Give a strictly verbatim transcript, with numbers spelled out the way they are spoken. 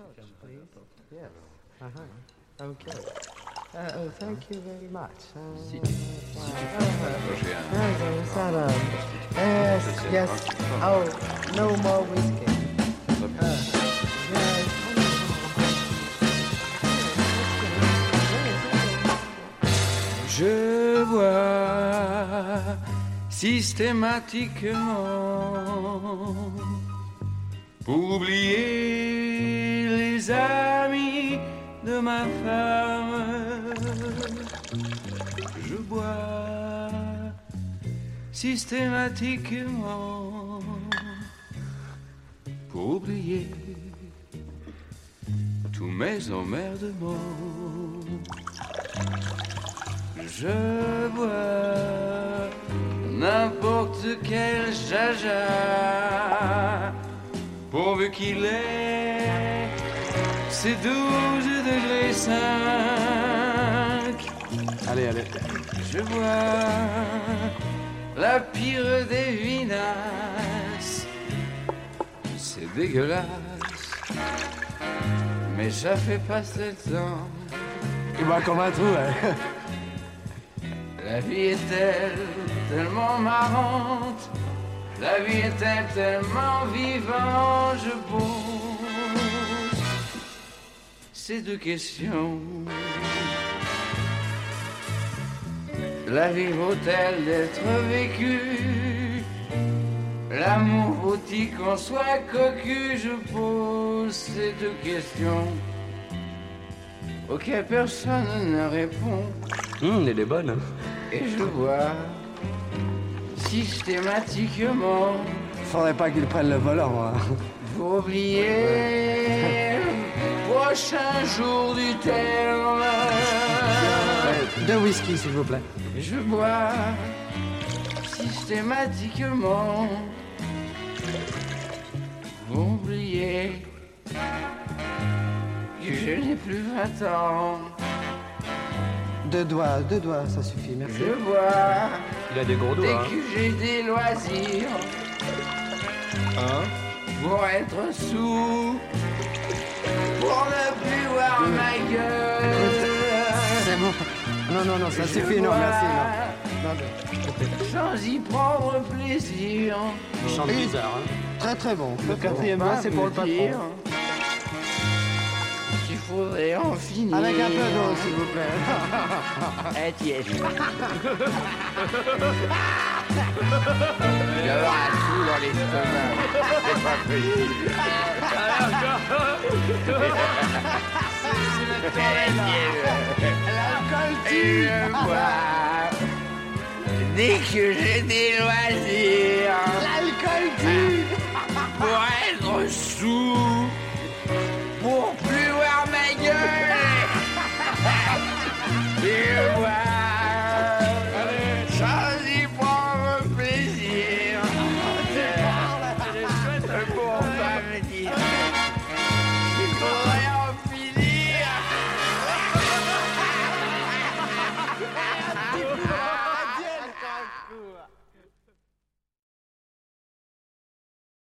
couch, please. Yes. Uh-huh. Okay. Uh, oh, thank you very much. Uh, Si, si tu peux approcher un... uh, shut up. Yes, yes. Oh, no more whiskey. Uh, yes. Je bois systématiquement pour oublier les amis de ma femme. Je bois systématiquement pour oublier tous mes emmerdements. Je bois n'importe quel jaja, pourvu qu'il ait ses douze degrés cinq. Allez, allez. Je bois la pire des vinasses. C'est dégueulasse, mais ça fait passer le temps. Il boit comme un trou, hein. La vie est-elle tellement marrante? La vie est-elle tellement vivante? Je pose ces deux questions. La vie vaut-elle d'être vécue? L'amour vaut-il qu'on soit cocu? Je pose ces deux questions auxquelles personne ne répond. Hum, elle est bonne. Et je vois systématiquement. Faudrait pas qu'il prenne le volant, moi. Pour oublier le prochain jour du terme. Deux whisky, s'il vous plaît. Je bois systématiquement pour oublier que je n'ai plus vingt ans. Deux doigts, deux doigts, ça suffit, merci. Je bois Il a des gros dès doigts. que j'ai des loisirs. Hein? Pour être sous, pour ne plus voir ma gueule. C'est bon. Non, non, non, ça Je suffit, non, bois merci. Non. Non, sans y prendre plaisir. Il chante bizarre, hein. très, très bon. Le quatrième doigt, c'est pour le patron. Il faudrait en finir. Avec un peu d'eau, s'il vous plaît. Eh, tiède. Il y aura un trou dans l'estomac. C'est pas possible. L'alcool Et je bois dès que j'ai des loisirs. L'alcool tue. Pour